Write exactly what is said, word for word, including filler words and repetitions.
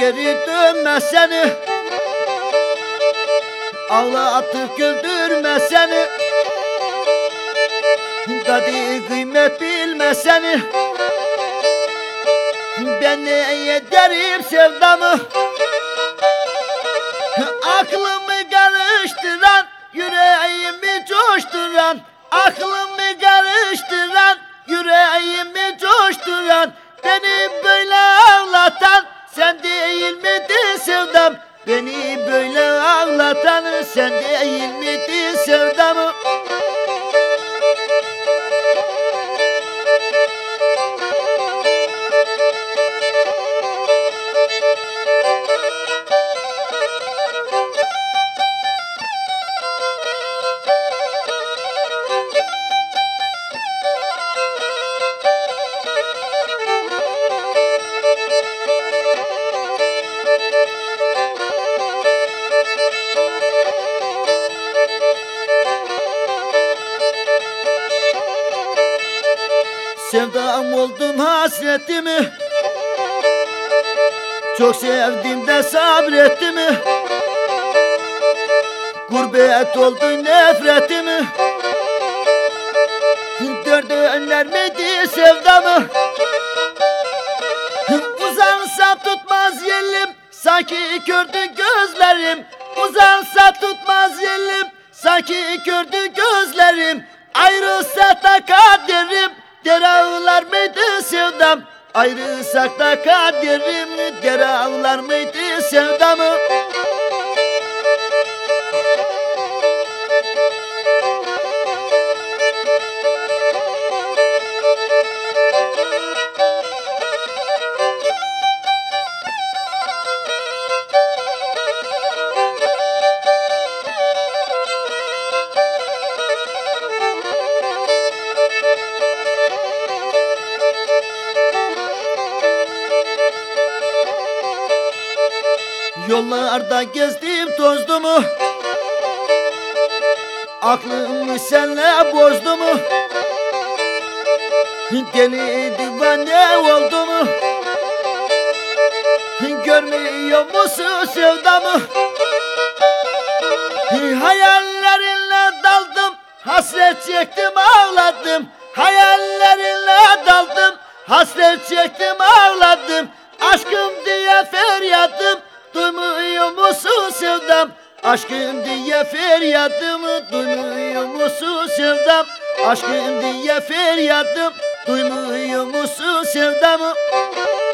geri dönmez seni, ağlatıp güldürmez seni, kadir kıymet bilmez seni. Ben ne ederim sevdamı, aklımı karıştıran, yüreğimi coşturan, aklımı karıştıran, yüreğimi coşturan, beni böyle ağlatan sen değil miydin sevdam? Beni böyle ağlatan sen değil miydin sevdamı? Sevdam oldun hasretimi, çok sevdim de sabretimi, gurbet oldu nefretimi, dört önler miydi sevdamı? Uzansa tutmaz yelim, sanki kördü gözlerim, uzansa tutmaz yelim, sanki kördü gözlerim, ayrılsa da kaderim, der ağlar mıydı sevdam? Ayrılsak da kaderim, der ağlar mıydı sevdamı? Yollarda gezdim tozdum mu, aklımı senle bozdu mu, deli divane oldu mu, görmüyor musun sevdamı? Hayallerinle daldım, hasret çektim ağladım, hayallerinle daldım, hasret çektim ağladım, aşkım diye feryadım, duymuyor musun sevdam? Aşkım diye feryadımı duymuyor musun sevdam? Aşkım diye feryadım, duymuyor musun sevdamı?